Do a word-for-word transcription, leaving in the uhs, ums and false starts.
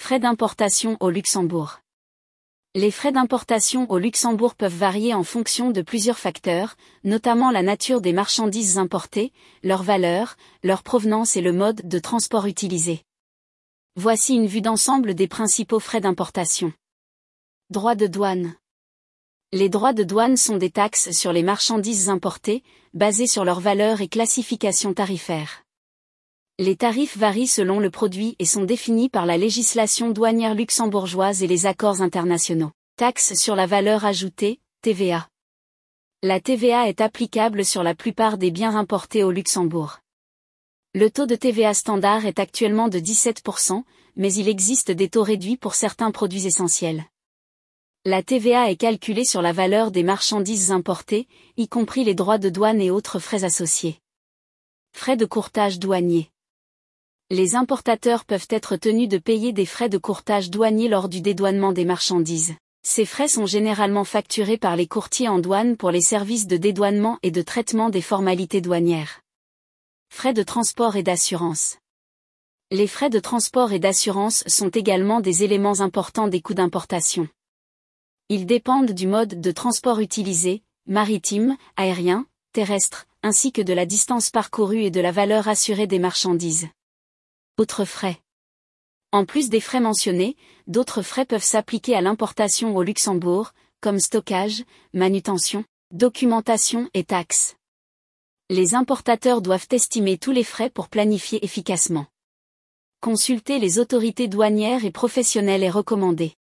Frais d'importation au Luxembourg. Les frais d'importation au Luxembourg peuvent varier en fonction de plusieurs facteurs, notamment la nature des marchandises importées, leur valeur, leur provenance et le mode de transport utilisé. Voici une vue d'ensemble des principaux frais d'importation. Droits de douane. Les droits de douane sont des taxes sur les marchandises importées, basées sur leur valeur et classification tarifaire. Les tarifs varient selon le produit et sont définis par la législation douanière luxembourgeoise et les accords internationaux. Taxe sur la valeur ajoutée, T V A. La T V A est applicable sur la plupart des biens importés au Luxembourg. Le taux de T V A standard est actuellement de dix-sept pour cent, mais il existe des taux réduits pour certains produits essentiels. La T V A est calculée sur la valeur des marchandises importées, y compris les droits de douane et autres frais associés. Frais de courtage douanier. Les importateurs peuvent être tenus de payer des frais de courtage douanier lors du dédouanement des marchandises. Ces frais sont généralement facturés par les courtiers en douane pour les services de dédouanement et de traitement des formalités douanières. Frais de transport et d'assurance. Les frais de transport et d'assurance sont également des éléments importants des coûts d'importation. Ils dépendent du mode de transport utilisé, maritime, aérien, terrestre, ainsi que de la distance parcourue et de la valeur assurée des marchandises. Autres frais. En plus des frais mentionnés, d'autres frais peuvent s'appliquer à l'importation au Luxembourg, comme stockage, manutention, documentation et taxes. Les importateurs doivent estimer tous les frais pour planifier efficacement. Consulter les autorités douanières et professionnelles est recommandé.